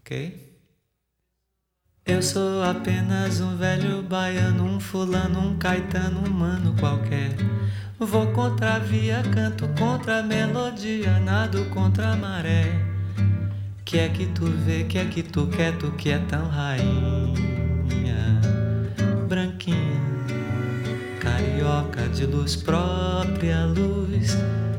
ok? Eu sou apenas um velho baiano, um fulano, um caetano, um mano qualquer. Vou contra a via, canto contra a melodia, nado contra a maré. Que é que tu vê, que é que tu quer, tu que é tão rainha, branquinha, carioca de luz própria, luz